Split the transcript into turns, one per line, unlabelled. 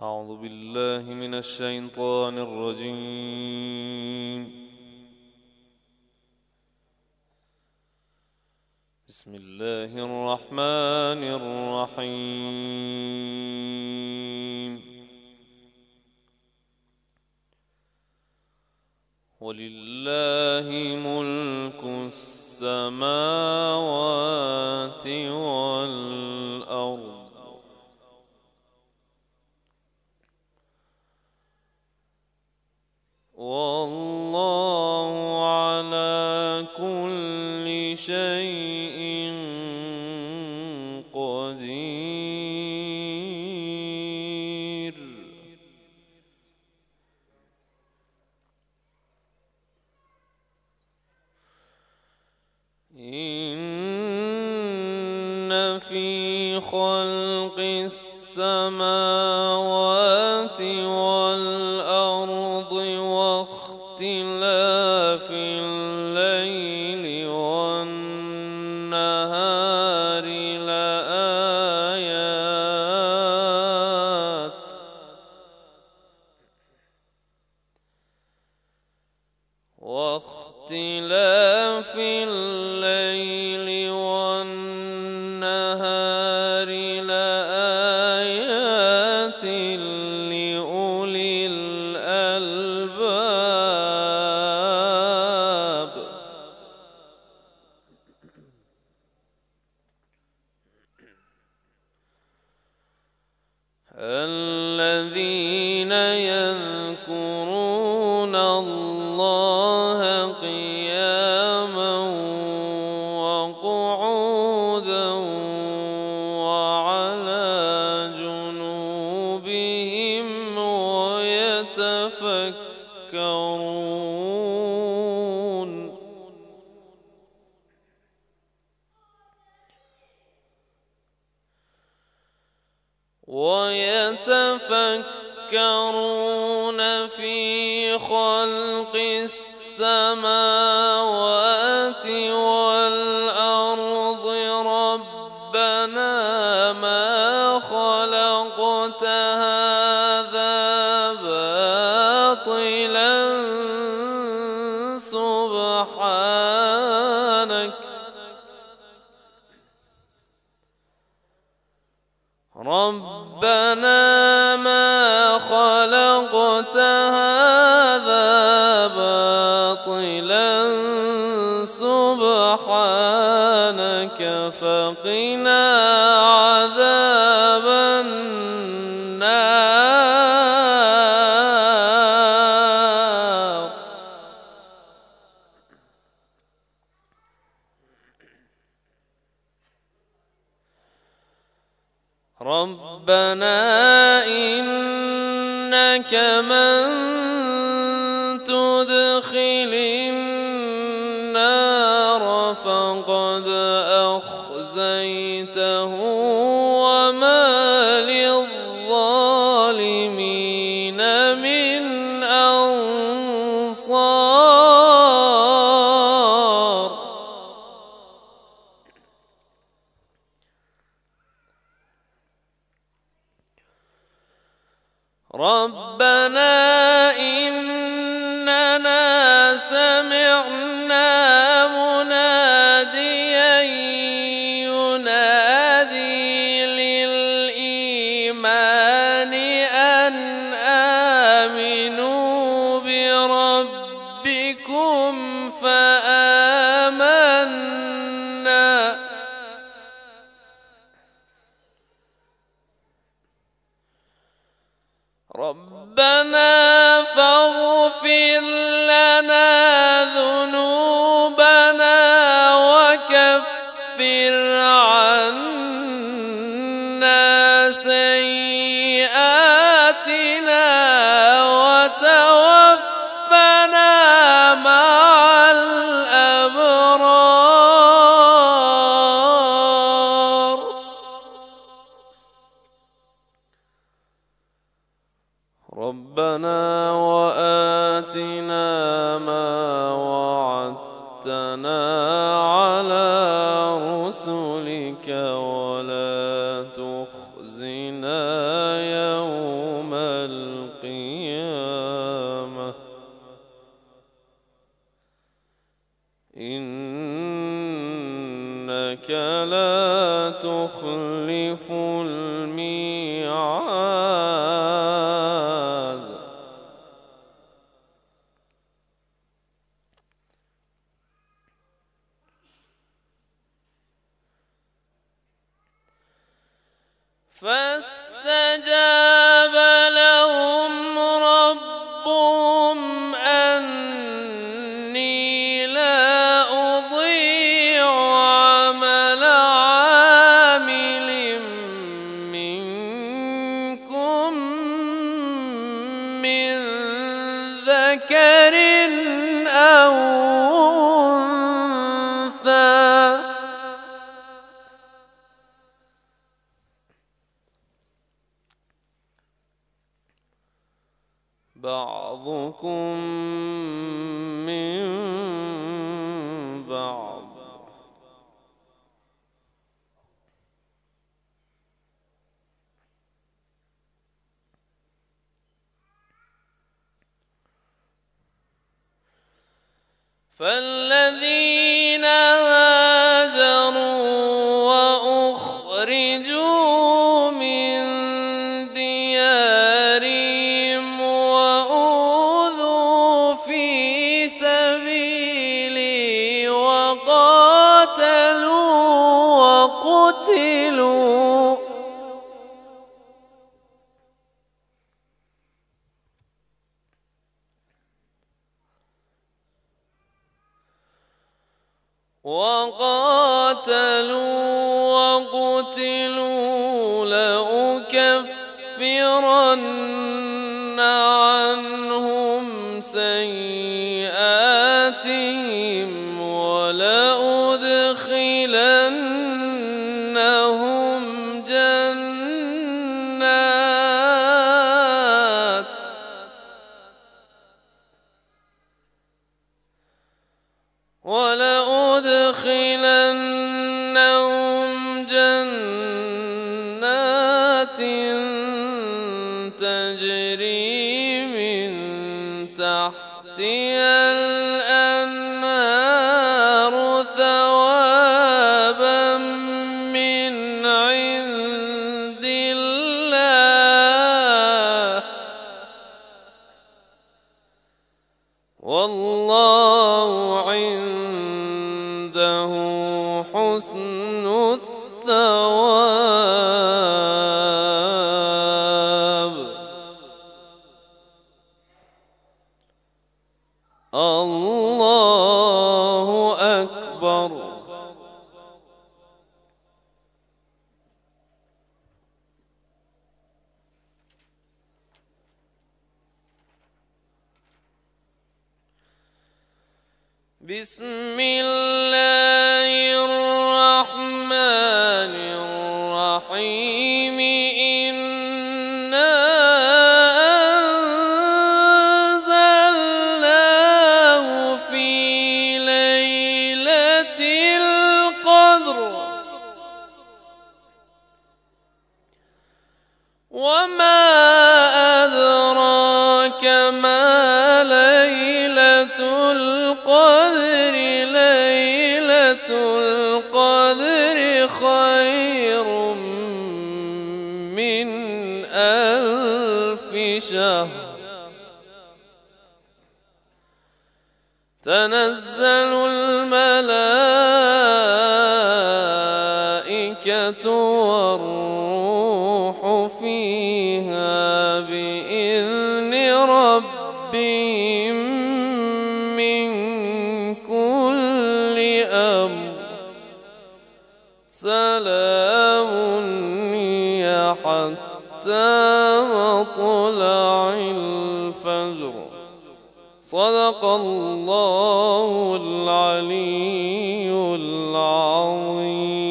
أعوذ بالله من الشيطان الرجيم. بسم الله الرحمن الرحيم. ولله ملك السماوات والأرض والله على كل شيء قدير. إن في خلق السماوات والأرض واختلاف الليل والنهار لآيات لأولي الألباب. الذين يذكرون الله قياما وقعودا وعلى جنوبهم ويتفكرون في خلق السماوات والأرض ربنا ما خلقت هذا باطلا سبحانك ربنا ما خلقت هذا باطلا سبحانك فقنا عذاب النار. ربنا إنك من تدخل النار فقد أخزيته وما للظالمين من أنصار. ربنا إننا سمعنا مناديا ينادي للإيمان أن آمنوا بربكم فآمنا ربنا فاغفر لنا ذنوبنا وكفر عنا سيئاتنا وتوفنا مع الأبرار. ربنا وآتنا ما وعدتنا على رسلك ولا تخزنا يوم فاستجاب لهم ربهم أني لا أضيع عمل عامل منكم من ذكر أو أنثى بعضكم من بعض فالذين هاجروا وأخرجوا من ديارهم وأوذوا في سبيلي وقاتلوا وقتلوا لأكفرن عنهم سيئاتهم ولأدخلنهم جنات تجري من تحتها الأنهار ثوابا من عند الله والله عنده حسن الثواب. الله أكبر. بسم الله الرحمن الرحيم. إنا أنزلناه في ليلة القدر وما أدراك ما ليلة القدر. ليلة القدر خير من 1000 شهر. تنزل الملائكة والروح فيها بإذن ربهم من كل أمر. سلام هي حتى مطلع الفجر. صدق الله العلي العظيم.